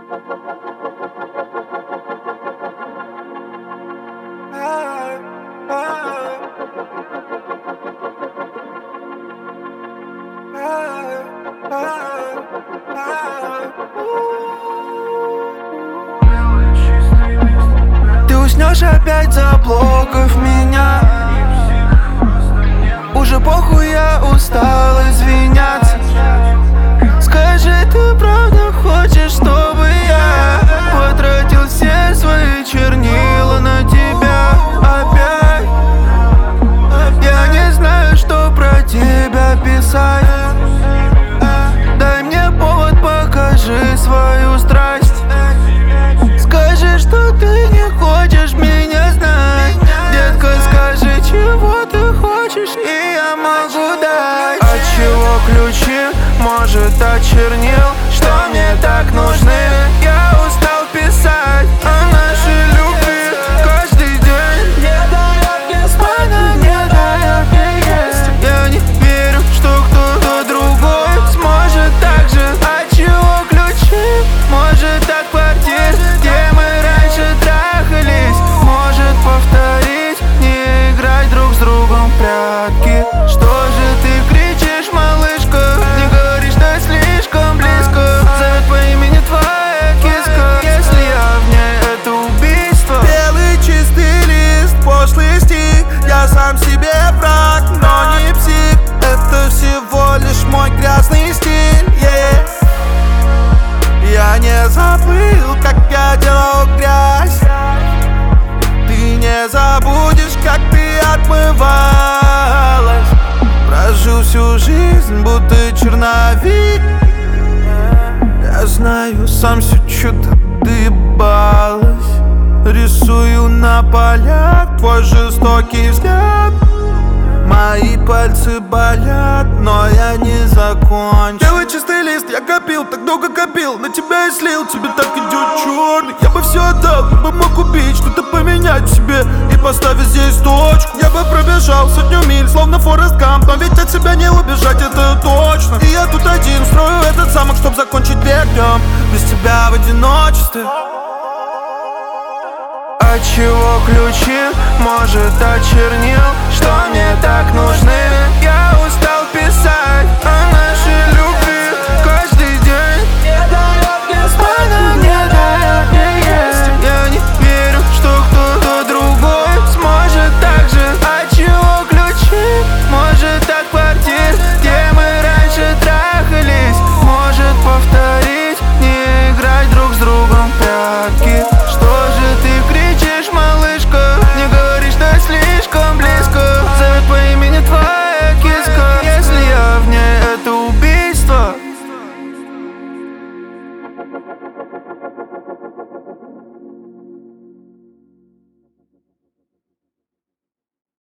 Ты уснешь опять за блоков меня. Уже похуй, я устал извиняться. Скажи, ты правда хочешь, чтобы я потратил все свои чернила на тебя опять? Я не знаю, что про тебя писать. Дай мне повод, покажи свою страсть. Скажи, что ты не хочешь меня знать. Детка, скажи, чего ты хочешь, и я могу дать. От чего ключи, может, от чернил, что мне так нужны? Я устал писать о нашей любви каждый день. Она не дает мне есть. Я не верю, что кто-то другой сможет так же. От чего ключи, может, от квартир, где мы раньше трахались? Может, повторить, не играть друг с другом в прятки? Что же ты кричишь, малышка? Не говори, что слишком близко. Зовет по имени твоя киска. Если я в ней, это убийство. Белый чистый лист, пошлый стих. Я сам себе враг, но не псих. Это всего лишь мой грязный стиль, yeah. Я не забыл, как я делал грязь. Ты не забудешь, как ты отмывалась. Прожил всю жизнь, будто черновик. Я знаю, сам все что-то доебалась. Рисую на полях твой жестокий взгляд. Мои пальцы болят, но я не закончу. Белый чистый лист, я копил, так долго копил. На тебя и слил, тебе так идет черный. Я бы все отдал, я бы мог убить, что-то поменять в себе и поставить здесь точку. Я бы пробежал 100 миль, словно Форест Гамп, но ведь от себя не убежать, это точно. И я тут один строю этот замок, чтоб закончить бег днем без тебя в одиночестве. От чего ключи, может, от чернил, что мне так нужны? Я устал писать о нашей любви каждый день. Она не дает мне есть. Я не верю, что кто-то другой сможет так же. От чего ключи, может, от квартир, где мы раньше трахались? Может, повторить, не играть друг с другом в прятки?